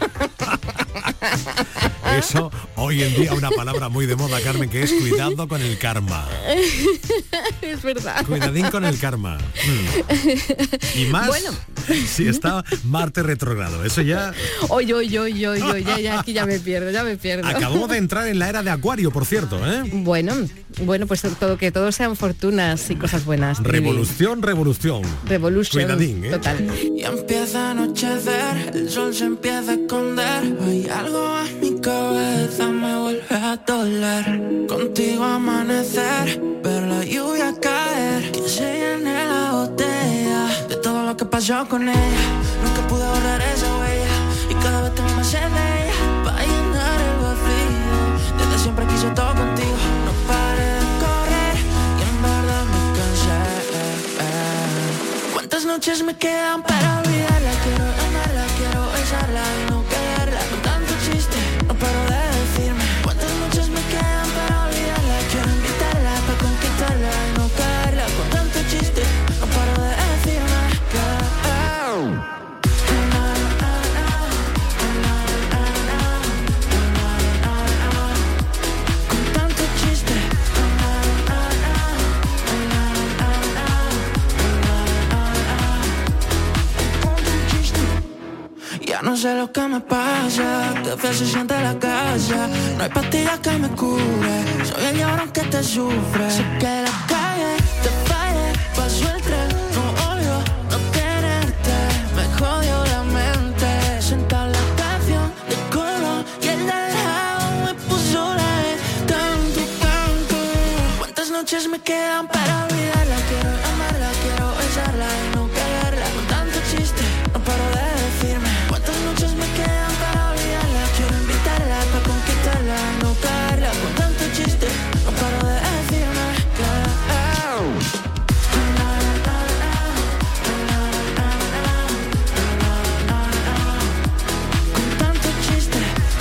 Eso, hoy en día una palabra muy de moda, Carmen, que es cuidado con el karma. Es verdad. Cuidadín con el karma. Mm. Y más, bueno, si está Marte retrógrado. Eso ya... Oye, oye, oye, oye, ya, ya, aquí ya me pierdo, ya me pierdo. Acabamos de entrar en la era de Acuario, por cierto, ¿eh? Bueno, bueno, pues todo, que todos sean fortunas y cosas buenas. Revolución, revolución. Revolución. Cuidadín, ¿eh? Total. Y empieza a anochecer, el sol se empieza a esconder. Hay algo en mi cabeza, me vuelve a doler. Contigo amanecer, ver la lluvia caer, que se llene la botella de todo lo que pasó con ella. Nunca pude borrar esa huella y cada vez tengo más sed de ella para llenar el vacío. Desde siempre quise todo contigo, no paré de correr y en verdad me cansé. ¿Cuántas noches me quedan para olvidarla? Quiero amarla, quiero besarla y no quererla. Con tanto chiste, no paro de decirme. ¿Cuántas noches me quedan para olvidarla? Quiero invitarla para conquistarla y no caerla. Con tanto chiste, no paro de decirme que oh. no sé lo que me pasa, que feo se siente la casa. No hay pastillas que me cure, soy el llorón que te sufre. Sé que la calle te fallé, pasó el tren, no odio no quererte. Me jodió la mente, sentar la canción de color y el de al lado me puso la de tanto, tanto. ¿Cuántas noches me quedan para olvidarla? Quiero amarla, quiero besarla y no quererla. Con tanto chiste, no paro de decirme cuántas noches me quedan para olvidarla. Quiero invitarla para conquistarla, no caerla. Con tanto chiste, no paro de decirme claro. Con tanto chiste.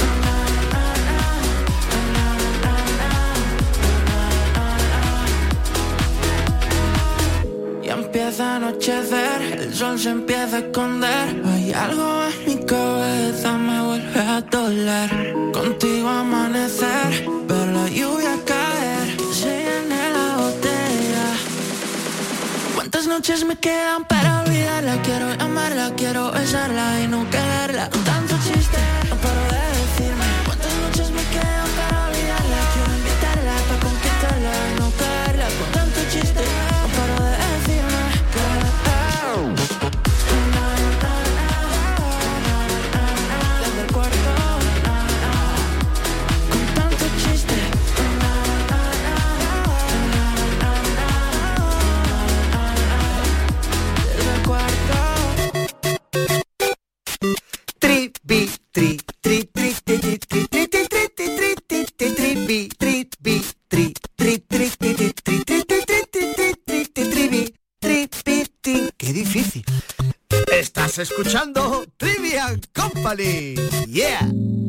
Ya empieza a anochecer, el sol se empieza a esconder. Hay algo en mi cabeza, me vuelve a doler. Contigo amanecer, ver la lluvia caer, se llena la botella. ¿Cuántas noches me quedan para olvidarla? Quiero amarla, quiero besarla y no quererla. Con tanto chiste, no paro de decirme cuántas noches me quedan para olvidarla. Quiero invitarla para conquistarla y no caerla. Con tanto chiste, no paro de decirme claro. Desde el cuarto, con tanto chiste. Desde el cuarto. Trivi, tri, tri, tri, tri, tri, tri, tri, tri, tri, tri, tri, tri, trivi, tri, vi, tri, tri, tri, tri, tri, tri, tri, tri, tri, tri, tri, tri, trivi, tri, pi, ti. ¡Qué difícil! Estás escuchando Trivian Company. Yeah.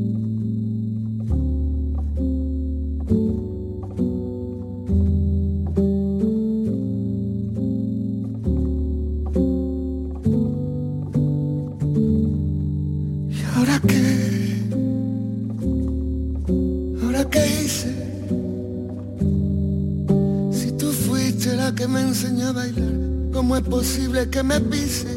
¿Y ahora qué? ¿Ahora qué hice? Si tú fuiste la que me enseñó a bailar, ¿cómo es posible que me pise?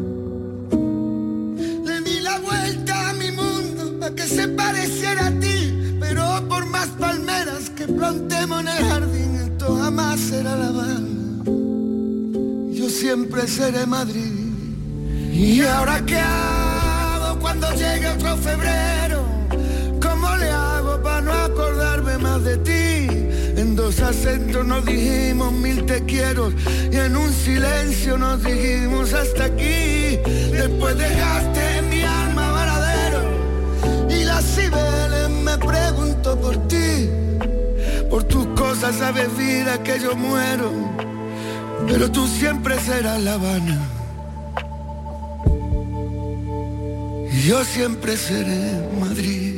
Le di la vuelta a mi mundo a que se pareciera a ti, pero por más palmeras que plantemos en el jardín, esto jamás será La Habana. Yo siempre seré Madrid. ¿Y ahora qué hago cuando llegue otro febrero? ¿Cómo le hago para no acordarme más de ti? En dos acentos nos dijimos mil te quiero y en un silencio nos dijimos hasta aquí. Después dejaste en mi alma varadero y las cibeles me pregunto por ti. Por tus cosas sabes vida que yo muero, pero tú siempre serás La Habana. Y yo siempre seré Madrid.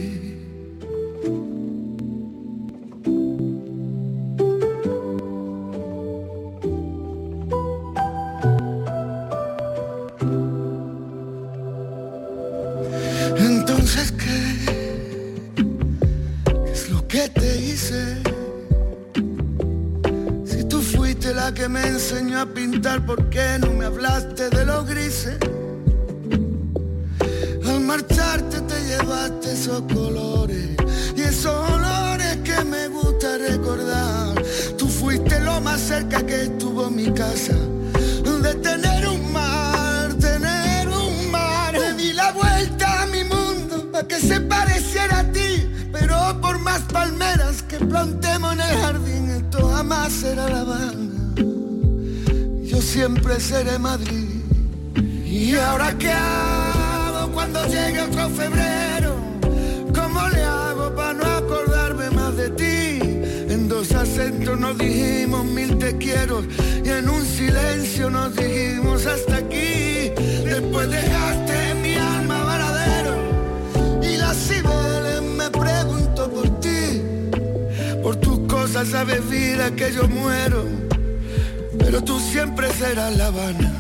Entonces, ¿qué? ¿Qué es lo que te hice? Si tú fuiste la que me enseñó a pintar, ¿por qué no me hablaste de los grises? Al marcharte te llevaste esos colores y esos olores que me gusta recordar. Tú fuiste lo más cerca que estuvo mi casa de tener un mar, tener un mar. Le di la vuelta a mi mundo para que se pareciera a ti, pero por más palmeras que plantemos en el jardín, esto jamás será La Habana. Yo siempre seré Madrid. ¿Y ahora qué hago cuando llegue otro febrero? ¿Cómo le hago para no acordarme más de ti? En dos acentos nos dijimos mil te quiero y en un silencio nos dijimos hasta aquí. Después dejaste en mi alma varadero y las cibeles me pregunto por ti. Por tus cosas sabes vida que yo muero, pero tú siempre serás La Habana.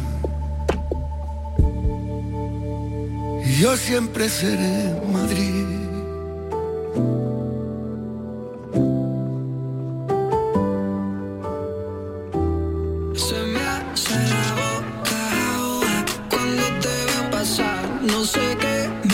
Y yo siempre seré Madrid. Se me hace la boca agua cuando te veo pasar. No sé qué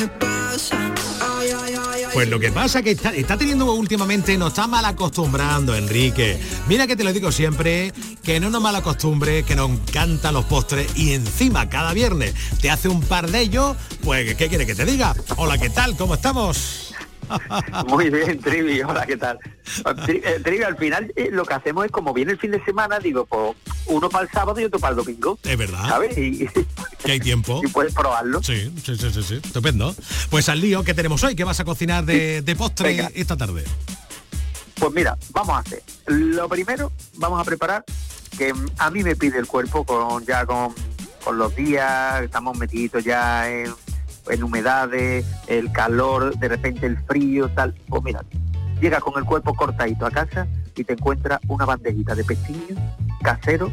Pues lo que pasa es que está, está teniendo últimamente, nos está mal acostumbrando, Enrique. Mira que te lo digo siempre, que no nos mal acostumbre, que nos encantan los postres y encima cada viernes te hace un par de ellos, pues ¿qué quiere que te diga? Hola, ¿qué tal? ¿Cómo estamos? Muy bien, Trivi, hola, ¿qué tal? Tri, eh, Trivi, al final eh, lo que hacemos es, como viene el fin de semana, digo, pues uno para el sábado y otro para el domingo. Es verdad. ¿Sabes? Y, que hay tiempo. Y puedes probarlo. Sí, sí, sí, sí, sí. Estupendo. Pues al lío, ¿qué tenemos hoy? ¿Qué vas a cocinar de, de postre Venga. esta tarde? Pues mira, vamos a hacer. Lo primero, vamos a preparar, que a mí me pide el cuerpo con ya con, con los días, estamos metidos ya en... en humedades, el calor, de repente el frío, tal. Pues mira, llega con el cuerpo cortadito a casa y te encuentra una bandejita de pestiños casero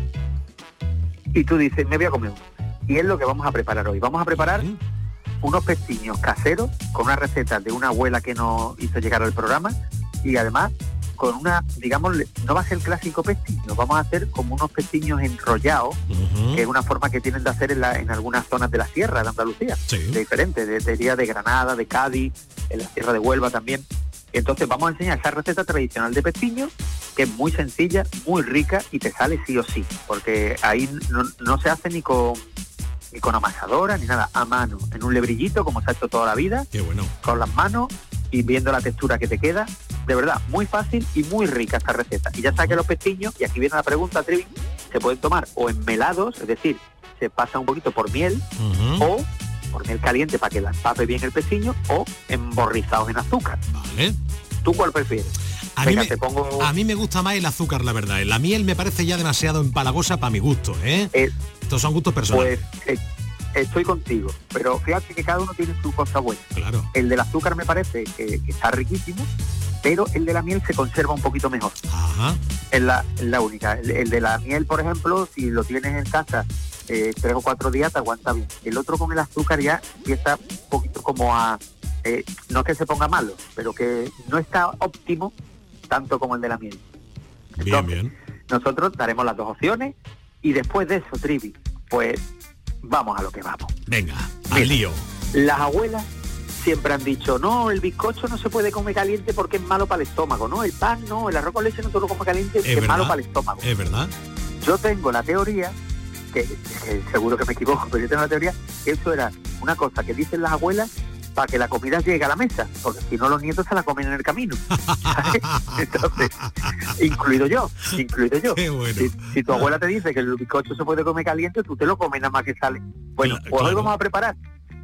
y tú dices, me voy a comer uno. Y es lo que vamos a preparar hoy. Vamos a preparar ¿Sí? unos pestiños caseros con una receta de una abuela que nos hizo llegar al programa y además con una, digamos, no va a ser el clásico pestiño, vamos a hacer como unos pestiños enrollados, uh-huh. que es una forma que tienen de hacer en, la, en algunas zonas de la sierra de Andalucía, sí. diferente, de, de, de Granada, de Cádiz, en la sierra de Huelva también. Entonces vamos a enseñar esa receta tradicional de pestiño, que es muy sencilla, muy rica y te sale sí o sí, porque ahí no, no se hace ni con ni con amasadora ni nada, a mano, en un lebrillito como se ha hecho toda la vida. Qué bueno. Con las manos y viendo la textura que te queda. De verdad, muy fácil y muy rica esta receta. Y ya sabes que los pestiños, y aquí viene la pregunta, Trivi, se pueden tomar o enmelados, es decir, se pasa un poquito por miel, uh-huh. o por miel caliente para que la empape bien el pestiño, o emborrizados en azúcar. Vale. ¿Tú cuál prefieres? A, Venga, mí me, te pongo... a mí me gusta más el azúcar, la verdad. La miel me parece ya demasiado empalagosa para mi gusto, ¿eh? eh Estos son gustos personales. Pues, eh, estoy contigo, pero fíjate que cada uno tiene su cosa buena. Claro. El del azúcar me parece que, que está riquísimo, pero el de la miel se conserva un poquito mejor. Ajá. Es la, es la única. El, el de la miel, por ejemplo, si lo tienes en casa eh, tres o cuatro días, te aguanta bien. El otro con el azúcar ya empieza un poquito como a... Eh, no es que se ponga malo, pero que no está óptimo tanto como el de la miel. Entonces, bien, bien. Nosotros daremos las dos opciones y después de eso, Trivi, pues vamos a lo que vamos. Venga, al lío. Las abuelas siempre han dicho, no, el bizcocho no se puede comer caliente porque es malo para el estómago, ¿no? El pan no, el arroz con leche no te lo comes caliente porque es, es malo para el estómago. Es verdad. Yo tengo la teoría, que, que seguro que me equivoco, pero yo tengo la teoría que eso era una cosa que dicen las abuelas para que la comida llegue a la mesa, porque si no los nietos se la comen en el camino. ¿Sabes? Entonces, incluido yo, incluido yo. Qué bueno. Si, si tu abuela te dice que el bizcocho se puede comer caliente, tú te lo comes nada más que sale. Bueno, pues claro. Hoy vamos a preparar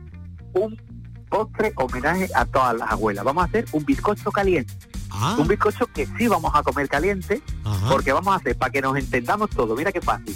un postre homenaje a todas las abuelas. Vamos a hacer un bizcocho caliente. Ah. Un bizcocho que sí vamos a comer caliente. Ajá. Porque vamos a hacer, para que nos entendamos todo, mira qué fácil,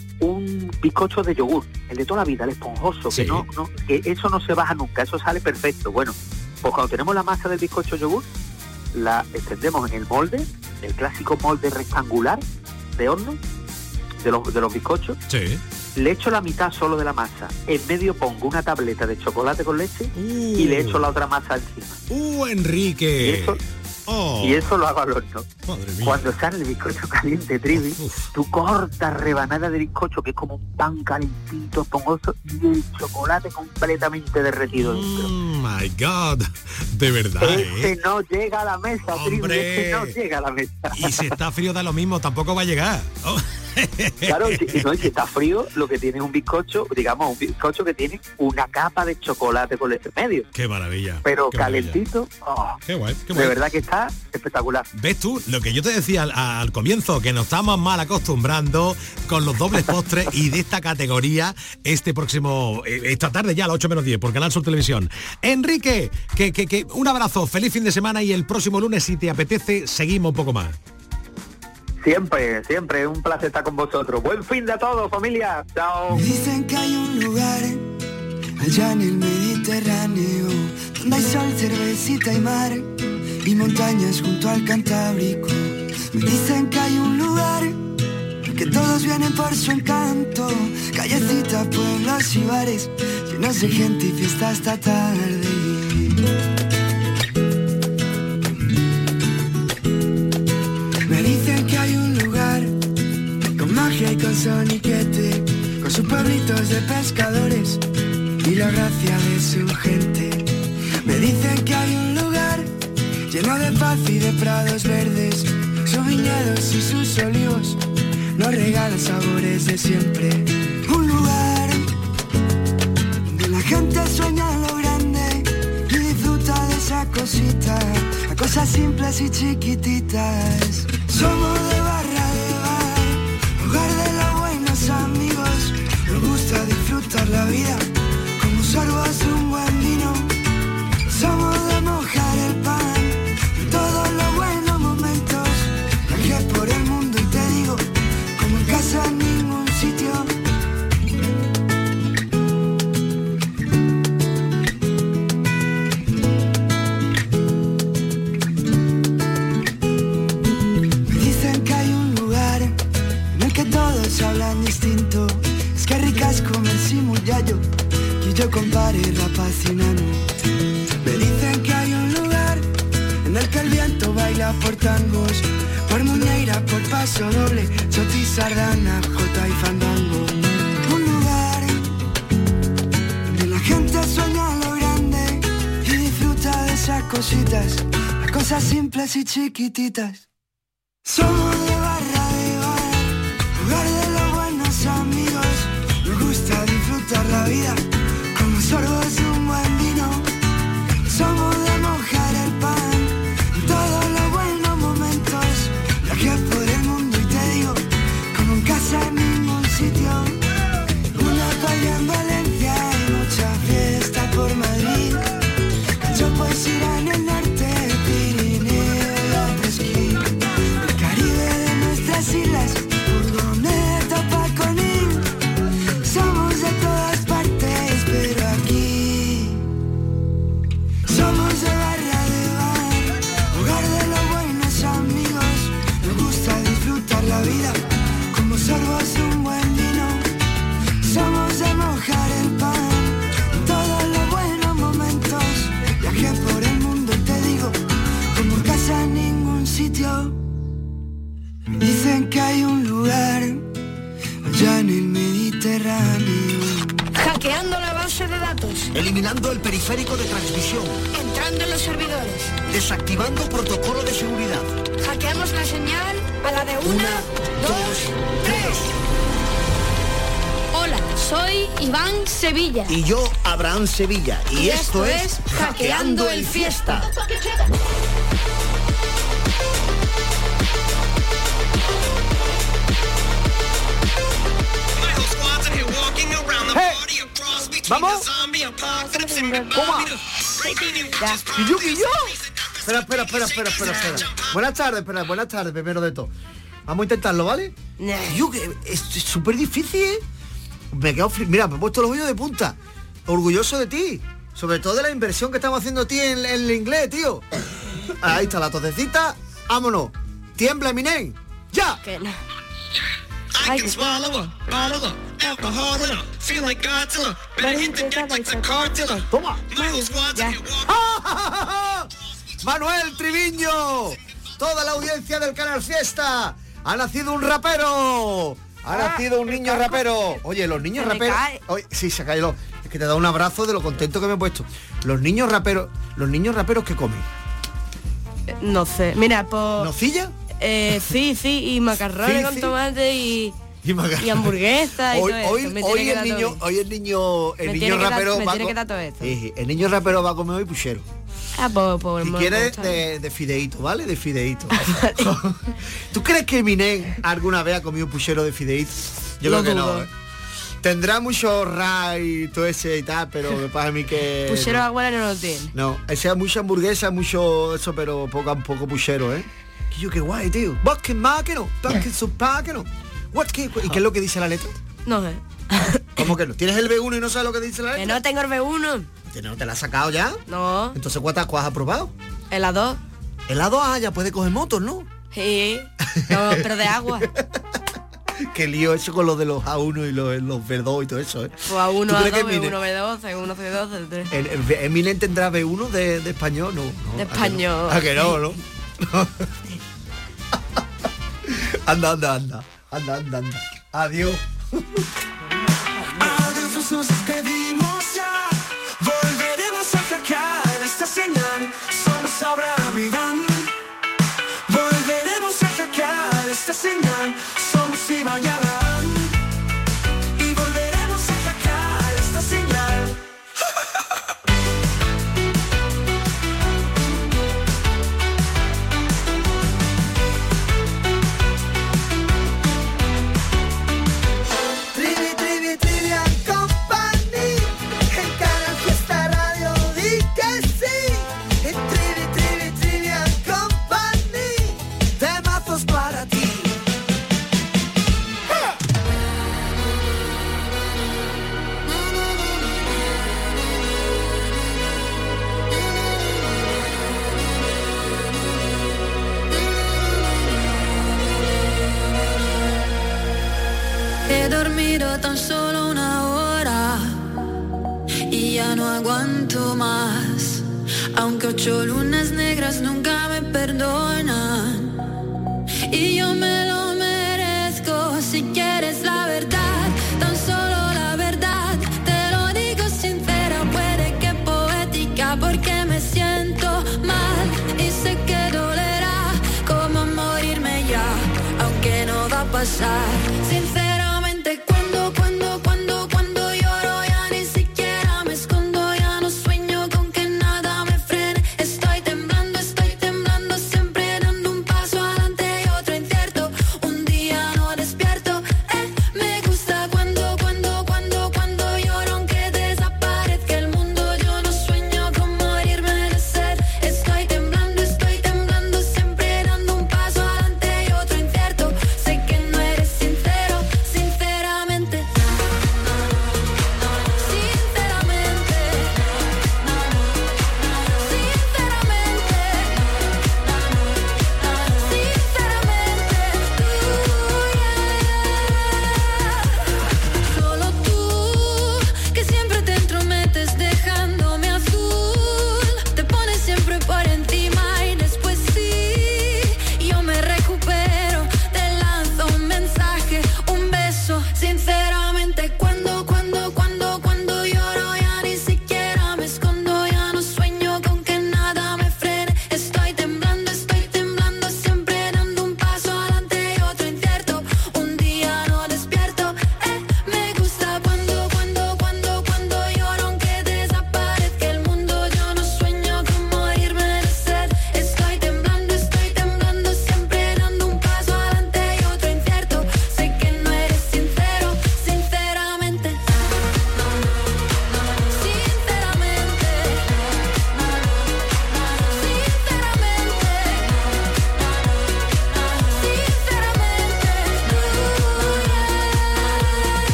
un bizcocho de yogur, el de toda la vida, el esponjoso, sí. que no, no, que eso no se baja nunca, eso sale perfecto. Bueno, pues cuando tenemos la masa del bizcocho yogur, la extendemos en el molde, el clásico molde rectangular de horno de los, de los bizcochos. Sí. Le echo la mitad solo de la masa, en medio pongo una tableta de chocolate con leche uh. y le echo la otra masa encima. ¡Uh, Enrique! Y eso, oh. y eso lo hago al horno. Madre mía. Cuando sale el bizcocho caliente, Trivi, Uf. tú cortas rebanada de bizcocho, que es como un pan calentito, esponjoso, y el chocolate completamente derretido dentro. Mm, my God, de verdad, Ese ¿eh? no llega a la mesa, Trivi, ese no llega a la mesa. Y si está frío da lo mismo, tampoco va a llegar. Oh. Claro, si, no, si está frío, lo que tiene es un bizcocho, digamos, un bizcocho que tiene una capa de chocolate con leche en medio. Qué maravilla. Pero qué calentito, maravilla. Oh, qué guay, qué guay. De verdad que está espectacular. ¿Ves tú lo que yo te decía al, al comienzo? Que nos estamos mal acostumbrando con los dobles postres y de esta categoría este próximo, esta tarde ya a las ocho menos diez por Canal Sur Televisión. Enrique, que, que, que un abrazo, feliz fin de semana y el próximo lunes, si te apetece, seguimos un poco más. Siempre, siempre, un placer estar con vosotros. Buen fin de todos, familia. Chao. Me dicen que hay un lugar allá en el Mediterráneo donde hay sol, cervecita y mar y montañas junto al Cantábrico. Me dicen que hay un lugar que todos vienen por su encanto, callecitas, pueblos y bares llenos de gente y fiesta hasta tarde. Me dicen que hay un lugar con magia y con soniquete, con sus pueblitos de pescadores y la gracia de su gente. Me dicen que hay un lugar lleno de paz y de prados verdes, sus viñedos y sus olivos nos regalan sabores de siempre. Un lugar donde la gente sueña en lo grande y disfruta de esas cositas, las cosas simples y chiquititas. Somos de barra de bar, hogar de los buenos amigos, nos gusta disfrutar la vida como sorbos de un buen vino. Somos de mojar el pan en todos los buenos momentos. Viajé por el mundo y te digo, como en casa en ningún sitio. Me dicen que hay un lugar en el que todos hablan distinto. Es que ricas comen simullallo, y yo compare rapacinano. Me dicen que hay un lugar en el que el viento baila por tangos, por muñeira, por paso doble, choti, sardana, jota y fandango. Un lugar donde la gente sueña lo grande y disfruta de esas cositas, las cosas simples y chiquititas. Somos de barra de bar, hogar de los buenos amigos, nos gusta disfrutar la vida como sorbos de un buen vino. Somos de mojar el pan en todos los buenos momentos. Viajé por el mundo y te digo, como en casa en ningún sitio. Una paella en Valencia y mucha fiesta por Madrid. Yo pues ir en el norte, Pirineo y Atresquí. El Caribe de nuestras islas, Urgoneta, Paconín. Somos de todas partes, pero aquí somos de barra de bar, hogar de los buenos amigos. Nos gusta disfrutar la vida como sorbos de un buen vino. Somos de mojar el pan en todos los buenos momentos. Viajé por el mundo y te digo, como en casa en ningún sitio. Dicen que hay un lugar allá en el Mediterráneo. Hackeando la base de datos. Eliminando el periférico de transmisión. Entrando en los servidores. Desactivando protocolo de seguridad. Hackeamos la señal a la de una, una dos, tres. Hola, soy Iván Sevilla. Y yo, Abraham Sevilla. Y, y esto, esto es Hackeando el Fiesta. ¿Vamos? ¿Cómo? ¿Y yo, y yo? Espera, espera, espera, espera, espera, espera. Buenas tardes, espera, buenas tardes, primero de todo. Vamos a intentarlo, ¿vale? Yo, que es súper difícil, ¿eh? Me he quedado fri... Mira, me he puesto los oídos de punta. Orgulloso de ti. Sobre todo de la inversión que estamos haciendo ti en, en el inglés, tío. Ahí está la tocecita. Vámonos. Tiembla, mi nen. ¡Ya! Que no. I can swallow a bottle of alcohol and I feel like Godzilla. Better hit the deck like the cartilla. Toma. Ya. Manuel Triviño, toda la audiencia del Canal Fiesta. Ha nacido un rapero. Ha ah, nacido un niño rapero. Oye, los niños raperos. Oye, sí, se cae lo. Es que te da un abrazo de lo contento que me he puesto. Los niños raperos, los niños raperos que comen. No sé. Mira, pues. ¿Nocilla? Eh, sí, sí, y macarrones sí, con sí. tomate y, y, y hamburguesa y hoy, todo hoy, eso. Hoy el niño, hoy el niño, el me niño rapero dar, va a co- sí, el niño rapero va a comer hoy puchero. Ah, pues, pues si quieres de, de fideíto, ¿vale? De fideíto. ¿Tú crees que Eminem alguna vez ha comido puchero de fideíto? Yo Lo creo que dudo. no, ¿eh? Tendrá mucho ray y todo ese y tal, pero me pasa a mí que... Puchero no. abuela no lo tiene. No, esa mucha hamburguesa, mucho eso, pero poco a poco puchero, ¿eh? Que yo, qué guay, tío. Bosque máquino, bosque submáquino. What, qué, ¿Y qué es lo que dice la letra? No sé. ¿Cómo que no? ¿Tienes el B uno y no sabes lo que dice la letra? Que no tengo el B uno. ¿No te la has sacado ya? No. Entonces, ¿cuántas has aprobado? El A dos. El A dos, ah, ya puede coger motos, ¿no? Sí, no, pero de agua. Qué lío eso con lo de los A uno y los, los B dos y todo eso, ¿eh? Pues A uno, A dos, B uno, B dos, C uno, C dos, C tres. ¿El, el, ¿Eminem tendrá B uno de, de español? No, no. De español. ¿A que no? ¿A que no, no? Anda, anda, anda. Anda, anda, anda. Adiós. Adiós, nos despedimos ya. Volveremos a sacar esta señal. Somos Abraham Iván. Volveremos a hackear esta señal. Somos Iván y Abraham. Y volveremos a hackear esta señal. Trivi, trivi, trivia company. En Canal Fiesta Radio di que sí. En Trivi, trivi, trivia company. Temazos para ti. He dormido tan solo una hora y ya no aguanto más. Aunque ocho lunas negras nunca me perdonan y yo me lo merezco. Si quieres la verdad, tan solo la verdad, te lo digo sincera, puede que poética, porque me siento mal y sé que dolerá como morirme ya, aunque no va a pasar. Sincera